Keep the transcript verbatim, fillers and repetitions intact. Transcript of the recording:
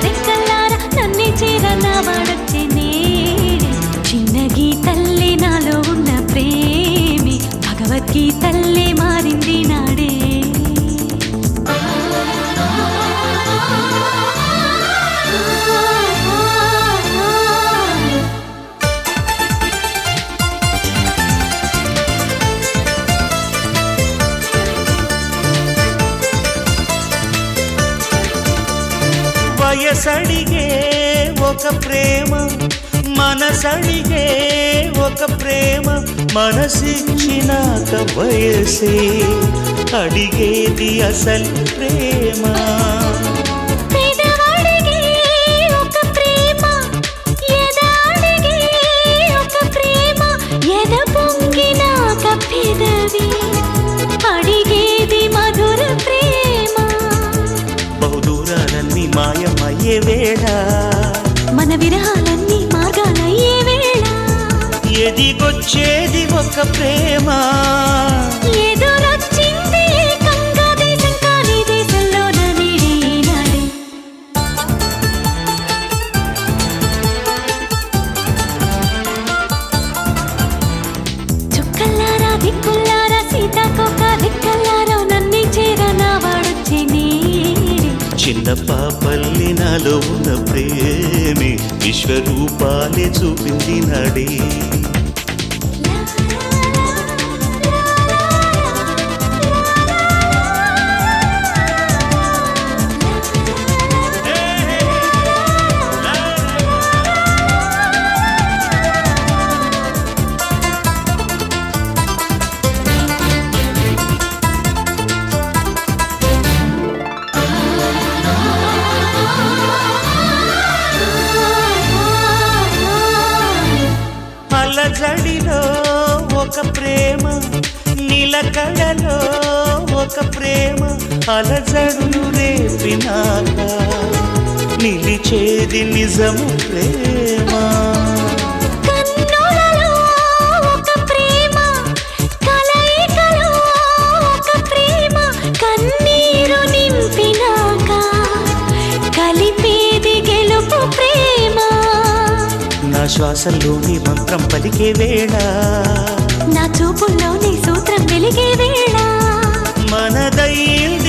రెక్కల్లారా నన్నే చేరన్న వాడొచ్చే నేడే చిన్న గీతల్లే నాలో ఉన్న ప్రేమి భగవద్గీతల్లే మారింది నాడే వయసడిగే ఒక ప్రేమ మనసడిగే ఒక ప్రేమ మనసిచ్చినాక వయసే అడిగేది అసలు ప్రేమ పెదవడిగే ఒక ప్రేమ ఎదడిగే ఒక ప్రేమ ఎద పొంగినాక పెదవి అడిగేది మధుర ప్రేమ బహుదూరాలన్నీ మాయమయ్యే వేళ మన విరహాలన్నీ మార్గాలయ్యే వేళ ఎదిగొచ్చేది ఒక ప్రేమ ఎదురొచ్చింది ఏకంగా దేశం కాని దేశంలోన నీడీనాడే చుక్కల్లారా దిక్కుల్లారా సీతాకోక దిక్కల్లారా నన్నే చేరనా వాడొచ్చే నేడే చిన్న పాపల్లి నాలో ఉన్న ప్రేమి విశ్వరూపాలే చూపింది నాడే అలజడిలో ఒక ప్రేమ నిలకడలో ఒక ప్రేమ అలజడులు రేపినాక నిలిచేది నిజము ప్రేమ కన్నులలో ఒక ప్రేమ కలయికలో ఒక ప్రేమ కన్నీరు నింపినాక కలిపేది గెలుపు ప్రేమ నా శ్వాసల్లోని మంత్రం పలికే వేళ నా చూపుల్లోని సూత్రం వెలిగే వేళ మనదై